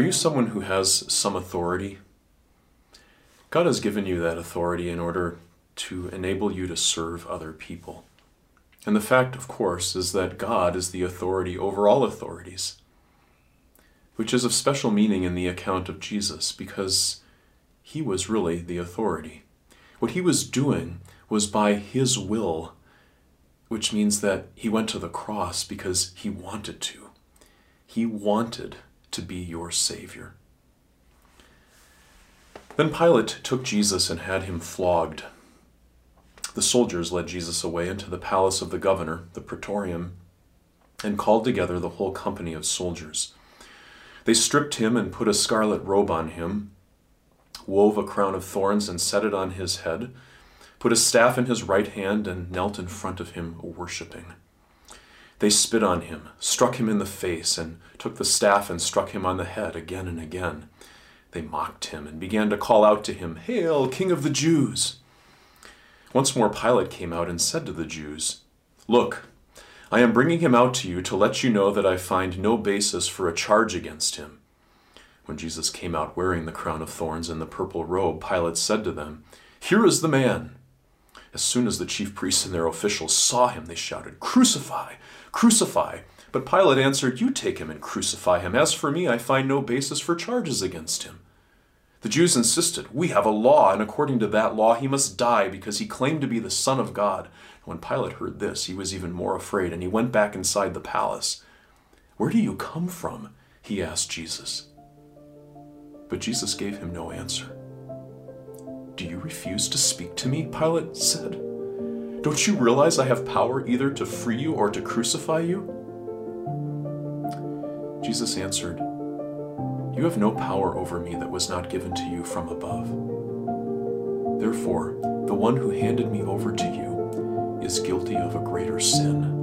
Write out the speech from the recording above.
you someone who has some authority? God has given you that authority in order to enable you to serve other people. And the fact, of course, is that God is the authority over all authorities, which is of special meaning in the account of Jesus, because he was really the authority. What he was doing was by his will, which means that he went to the cross because he wanted to. He wanted to be your Savior. Then Pilate took Jesus and had him flogged. The soldiers led Jesus away into the palace of the governor, the praetorium, and called together the whole company of soldiers. They stripped him and put a scarlet robe on him, wove a crown of thorns and set it on his head, put a staff in his right hand, and knelt in front of him, worshiping. They spit on him, struck him in the face, and took the staff and struck him on the head again and again. They mocked him and began to call out to him, "Hail, King of the Jews!" Once more Pilate came out and said to the Jews, "Look, I am bringing him out to you to let you know that I find no basis for a charge against him." When Jesus came out wearing the crown of thorns and the purple robe, Pilate said to them, "Here is the man." As soon as the chief priests and their officials saw him, they shouted, "Crucify! Crucify!" But Pilate answered, "You take him and crucify him. As for me, I find no basis for charges against him." The Jews insisted, "We have a law, and according to that law he must die because he claimed to be the Son of God." When Pilate heard this, he was even more afraid, and he went back inside the palace. "Where do you come from?" he asked Jesus. But Jesus gave him no answer. "Do you refuse to speak to me?" Pilate said. "Don't you realize I have power either to free you or to crucify you?" Jesus answered, "You have no power over me that was not given to you from above. Therefore, the one who handed me over to you is guilty of a greater sin."